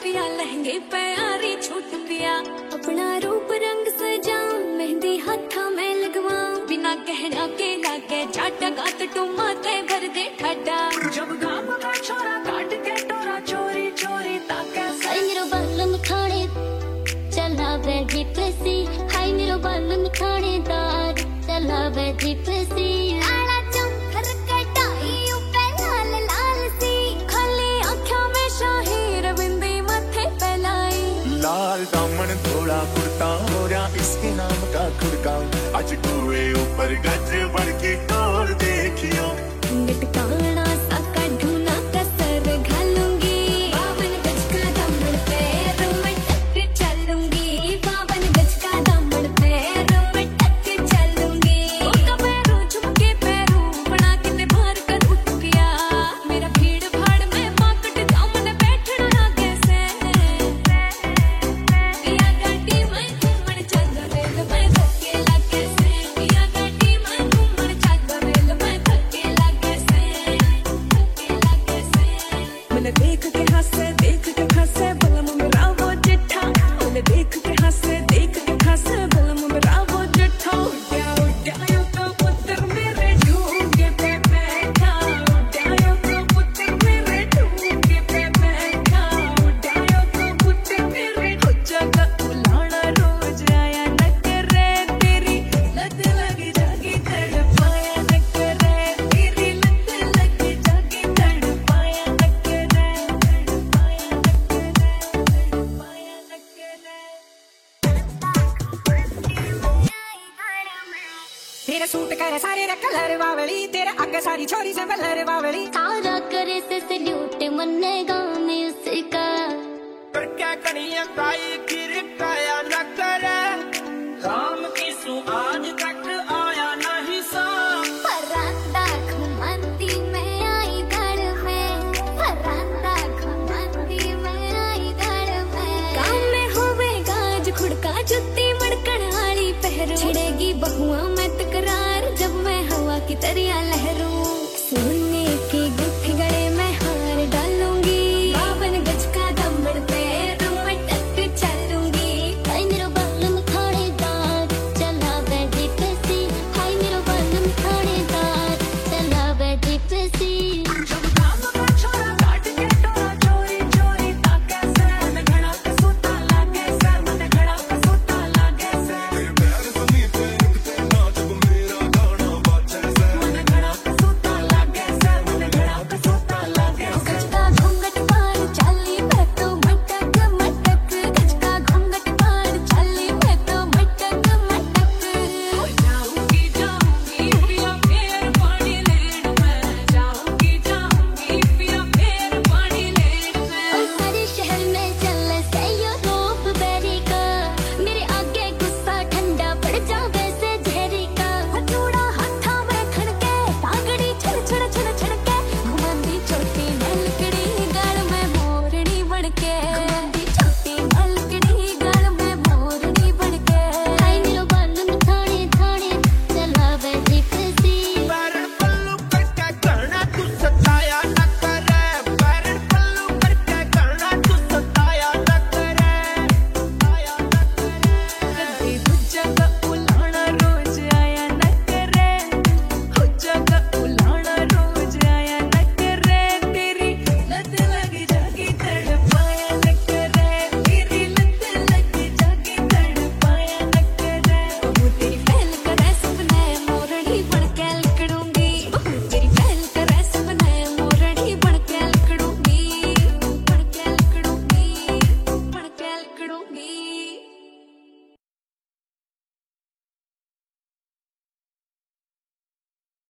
पिया लहंगे प्यारी छूट पिया अपना रूप रंग सजा मेहंदी हाथा में लगवा बिना कहना के लागे जाटा गात टूमा ते भर दे ठाडा जब गाम का छोरा काट के टोरा चोरी चोरी ताके हाय मेरो बालम थानेदार चला वे जीपसी हाय मेरो बालम थानेदार चला वे जीपसी आला चमकर कटाई ऊपर लाल लाल सी खाली आँखों में शाही रविंदी मथे पहलाई लाल दामन थोड़ा कुर्ता हो रहा इसके नाम का खुड़का आज कुए ऊपर गज बढ़ के टोर देखियो लटकाना सा काढूना कसर घालूंगी 52 गज का दामन पैर में टक चलूंगी 52 गज का दामन पैर में टक चलूंगी ओ कबरू झुमके पैरू बना के बाहर कर उठ गया मेरा भीड़ भाड़ में पाकट दामन बैठना कैसे पिया गाड़ी में घूमन चल रेल में धक्के लगे से पिया गाड़ी में घूमन चल रेल में धक्के लगे से मैंने देख के हंसे बलम मेरा वो चिट्ठा मैंने देख के हंसे बलम मेरा वो चिट्ठा उड्या यो तो पुत्र मेरे ढूंढे पे बैठा उड्या यो तो पुत्र मेरे ढूंढे पे बैठा उड्या यो तो पुत्र मेरे हो जागा उलाना रोज आया न करे तेरी लत लगी जागी तड़पाया न करे तेरी लत लगी जागी तड़पाया न करे तेरे सूट करे सारे रे कलर बावली तेरे आगे सारी छोरी से बलर बावली सारा करे से सल्यूट मनेगा मैं उसका पर क्या करिए काई किरकाया न करे काम की सु आज तक आया नहीं सा परांदा घुमाती मैं आई घर में परांदा घुमाती मैं आई घर में काम में होवेगा आज खुड़का जुत्ती मड़कण वाली पहरो छिड़ेगी बहुआ में तकरार जब मैं हवा की तरिया लहरों